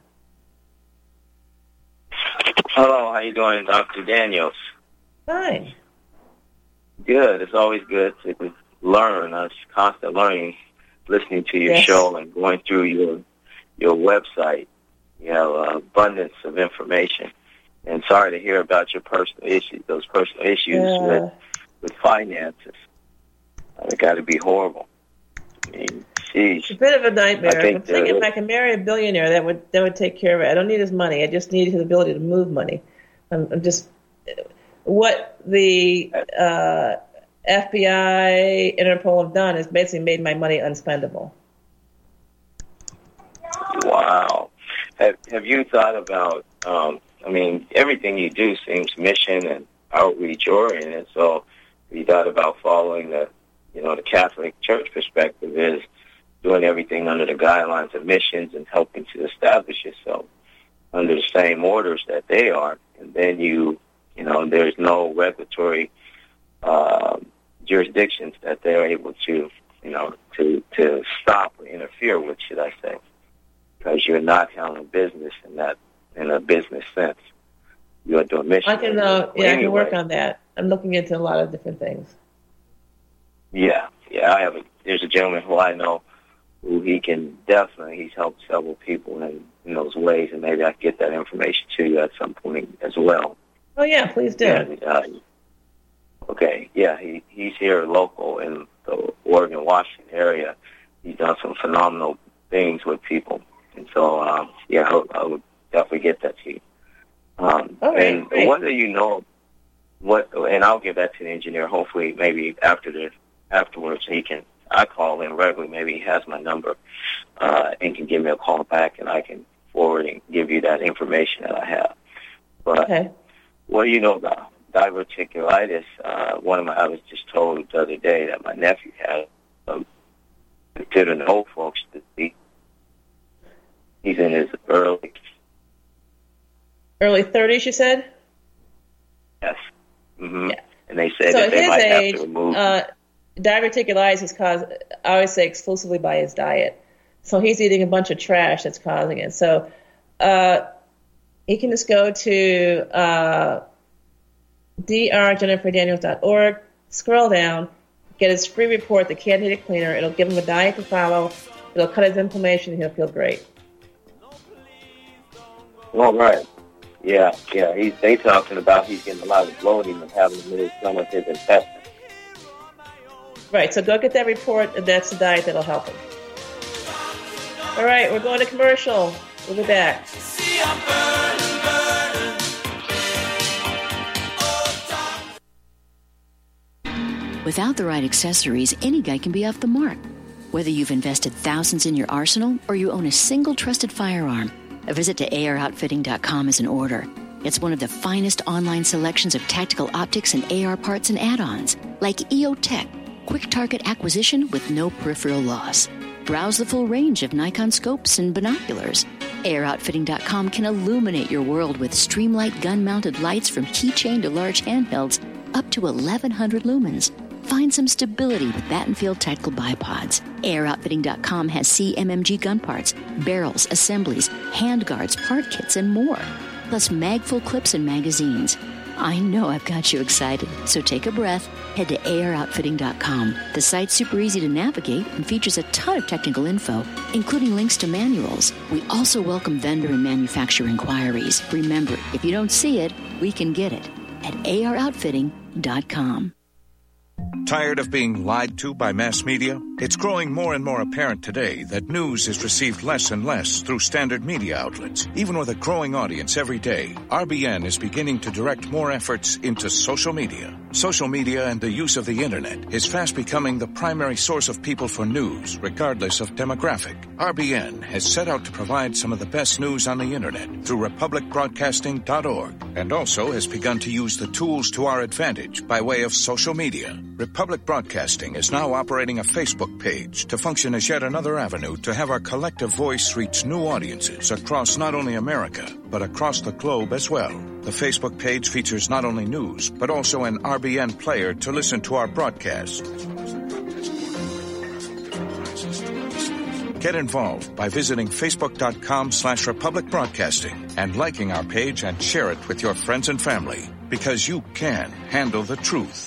Hello, how you doing, Dr. Daniels? Fine. Good. It's always good to learn. I was constantly learning, listening to your show and going through your website. You have an abundance of information. And sorry to hear about your personal issues, those personal issues with finances. They got to be horrible. I mean, geez. It's a bit of a nightmare. I'm thinking if I can marry a billionaire, that would take care of it. I don't need his money. I just need his ability to move money. I'm just what the FBI, Interpol have done is basically made my money unspendable. Wow. Have you thought about? I mean, everything you do seems mission and outreach oriented. So, have you thought about following the Catholic Church perspective is doing everything under the guidelines of missions and helping to establish yourself under the same orders that they are, and then there's no regulatory jurisdictions that they're able to stop or interfere with, should I say? Because you're not handling business in a business sense. You're doing mission. I can work on that. I'm looking into a lot of different things. Yeah. There's a gentleman who I know who he's helped several people in those ways, and maybe I can get that information to you at some point as well. Oh yeah, please do. And, okay, yeah, he's here local in the Oregon, Washington area. He's done some phenomenal things with people, and so I would definitely get that to you. And great. whether you know and I'll give that to the engineer. Hopefully, maybe afterwards I call in regularly. Maybe he has my number and can give me a call back, and I can forward and give you that information that I have. But what do you know about diverticulitis? I was just told the other day that my nephew had considered old folks to see. He's in his early 30s, you said? Yes. Mm-hmm. Yeah. And they said So that at they his might age, have to remove diverticulitis is caused, I always say, exclusively by his diet. So he's eating a bunch of trash that's causing it. So he can just go to drjenniferdaniels.org, scroll down, get his free report, The Candida Cleaner. It'll give him a diet to follow. It'll cut his inflammation, and he'll feel great. All right. Yeah. They talking about he's getting a lot of bloating and having to move some of his intestines. Right, so go get that report, and that's the diet that'll help him. All right, we're going to commercial. We'll be back. Without the right accessories, any guy can be off the mark. Whether you've invested thousands in your arsenal or you own a single trusted firearm, a visit to AROutfitting.com is in order. It's one of the finest online selections of tactical optics and AR parts and add-ons, like EOTech, quick target acquisition with no peripheral loss. Browse the full range of Nikon scopes and binoculars. AROutfitting.com can illuminate your world with Streamlight gun-mounted lights from keychain to large handhelds up to 1,100 lumens. Find some stability with Battenfield Tactical Bipods. AirOutfitting.com has CMMG gun parts, barrels, assemblies, handguards, part kits, and more. Plus mag-full clips and magazines. I know I've got you excited, so take a breath. Head to AirOutfitting.com. The site's super easy to navigate and features a ton of technical info, including links to manuals. We also welcome vendor and manufacturer inquiries. Remember, if you don't see it, we can get it at AirOutfitting.com. Tired of being lied to by mass media? It's growing more and more apparent today that news is received less and less through standard media outlets. Even with a growing audience every day, RBN is beginning to direct more efforts into social media. Social media and the use of the internet is fast becoming the primary source of people for news, regardless of demographic. RBN has set out to provide some of the best news on the internet through republicbroadcasting.org, and also has begun to use the tools to our advantage by way of social media. Republic Broadcasting is now operating a Facebook page to function as yet another avenue to have our collective voice reach new audiences across not only America, but across the globe as well. The Facebook page features not only news, but also an RBN player to listen to our broadcast. Get involved by visiting facebook.com/Republic Broadcasting and liking our page and share it with your friends and family, because you can handle the truth.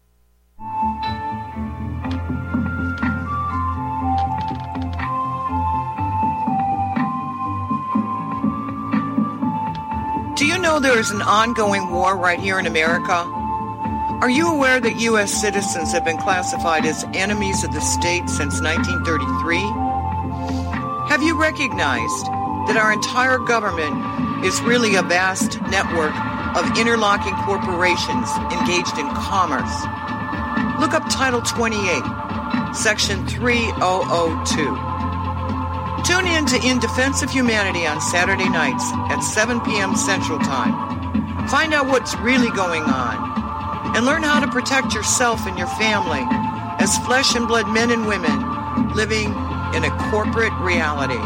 Do you know there is an ongoing war right here in America? Are you aware that U.S. citizens have been classified as enemies of the state since 1933? Have you recognized that our entire government is really a vast network of interlocking corporations engaged in commerce? Look up Title 28, Section 3002. Tune in to In Defense of Humanity on Saturday nights at 7 p.m. Central Time. Find out what's really going on and learn how to protect yourself and your family as flesh and blood men and women living in a corporate reality.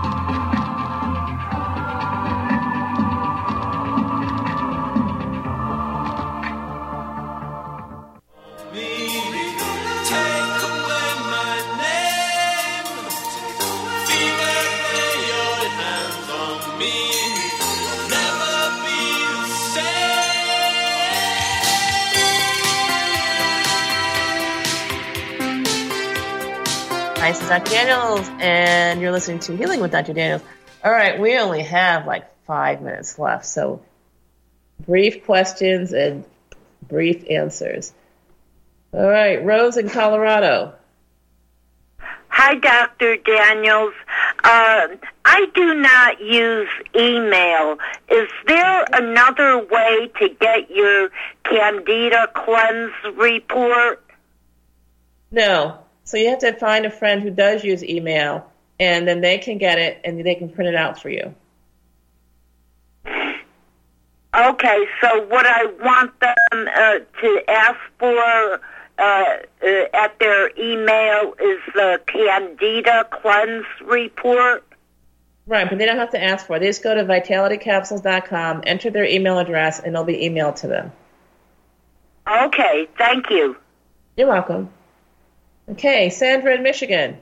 Hi, this is Dr. Daniels, and you're listening to Healing with Dr. Daniels. All right, we only have like 5 minutes left, so brief questions and brief answers. All right, Rose in Colorado. Hi, Dr. Daniels. I do not use email. Is there another way to get your Candida Cleanse report? No. So you have to find a friend who does use email, and then they can get it, and they can print it out for you. Okay, so what I want them to ask for at their email is the Candida Cleanse Report? Right, but they don't have to ask for it. They just go to vitalitycapsules.com, enter their email address, and it'll be emailed to them. Okay, thank you. You're welcome. Okay, Sandra in Michigan.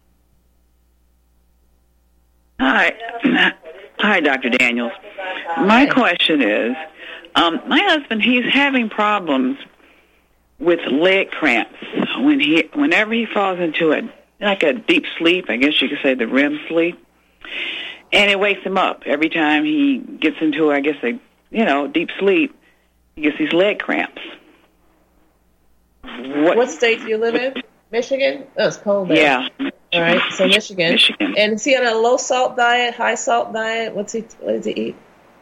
Hi, Dr. Daniels. My question is, my husband, he's having problems with leg cramps whenever he falls into a deep sleep. I guess you could say the REM sleep, and it wakes him up every time he gets into, I guess, a deep sleep. He gets these leg cramps. What state do you live in? Michigan? Oh, it's cold there. Yeah. All right, so Michigan. And is he on a low salt diet, high salt diet? What does he eat?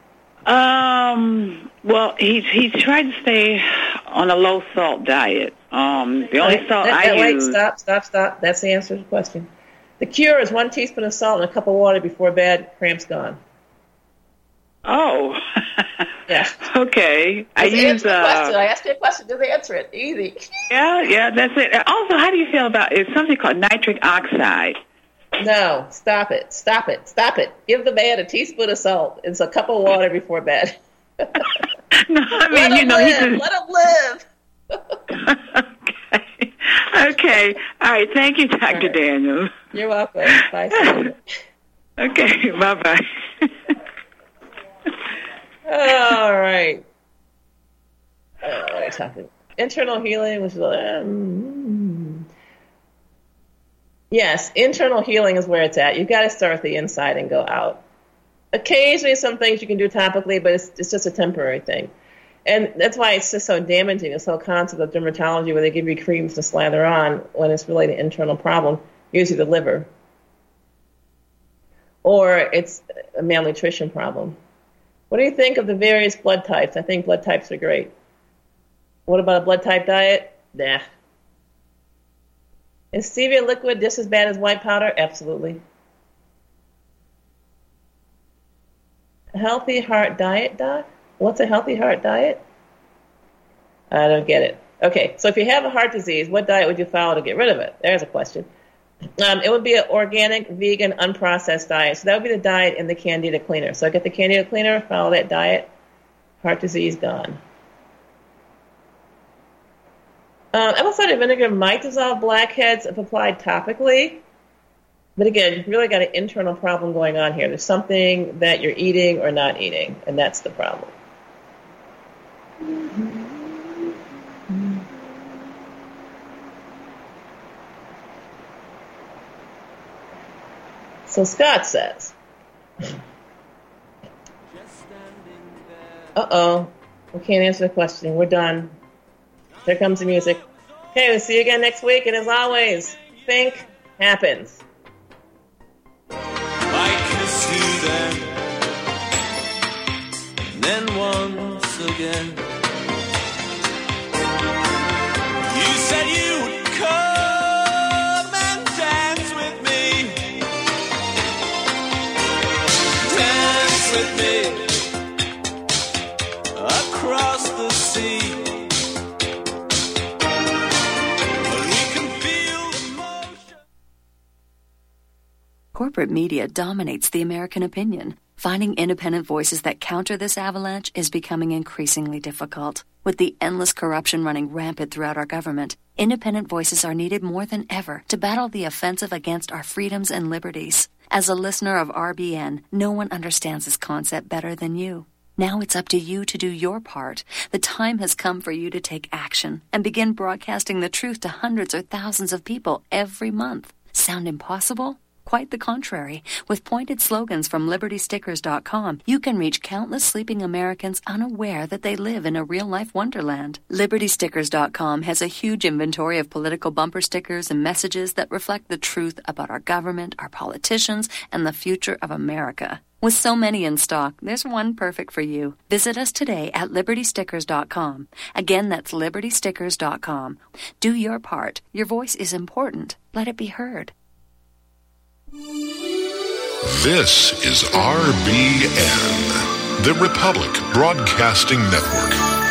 Well, he's tried to stay on a low salt diet. The only salt I use. Stop. That's the answer to the question. The cure is 1 teaspoon of salt and a cup of water before bed. Cramps gone. Oh. Yeah. Okay. I asked you a question. Just answer it. Easy. Yeah, that's it. Also, how do you feel about it's something called nitric oxide? No, stop it. Give the man a teaspoon of salt. It's a cup of water before bed. No, I mean, let him live. Okay. All right. Thank you, Dr. Daniels. You're welcome. Bye. Okay. Bye-bye. All right. What are we talking? Internal healing was. Yes, internal healing is where it's at. You've got to start at the inside and go out. Occasionally, some things you can do topically, but it's just a temporary thing. And that's why it's just so damaging, this whole concept of dermatology where they give you creams to slather on when it's really an internal problem, usually the liver. Or it's a malnutrition problem. What do you think of the various blood types? I think blood types are great. What about a blood type diet? Nah. Is stevia liquid just as bad as white powder? Absolutely. A healthy heart diet, Doc? What's a healthy heart diet? I don't get it. Okay, so if you have a heart disease, what diet would you follow to get rid of it? There's a question. It would be an organic, vegan, unprocessed diet. So that would be the diet in the Candida Cleaner. So get the Candida Cleaner, follow that diet, heart disease gone. Apple cider vinegar might dissolve blackheads if applied topically. But again, you've really got an internal problem going on here. There's something that you're eating or not eating, and that's the problem. So Scott says, uh-oh, we can't answer the question. We're done. Here comes the music. Okay, we'll see you again next week, and as always, think happens. I kissed you then once again. You said you would come and dance with me. Dance with me across the sea. Corporate media dominates the American opinion. Finding independent voices that counter this avalanche is becoming increasingly difficult. With the endless corruption running rampant throughout our government, independent voices are needed more than ever to battle the offensive against our freedoms and liberties. As a listener of RBN, no one understands this concept better than you. Now it's up to you to do your part. The time has come for you to take action and begin broadcasting the truth to hundreds or thousands of people every month. Sound impossible? Quite the contrary. With pointed slogans from LibertyStickers.com, you can reach countless sleeping Americans unaware that they live in a real-life wonderland. LibertyStickers.com has a huge inventory of political bumper stickers and messages that reflect the truth about our government, our politicians, and the future of America. With so many in stock, there's one perfect for you. Visit us today at LibertyStickers.com. Again, that's LibertyStickers.com. Do your part. Your voice is important. Let it be heard. This is RBN, the Republic Broadcasting Network.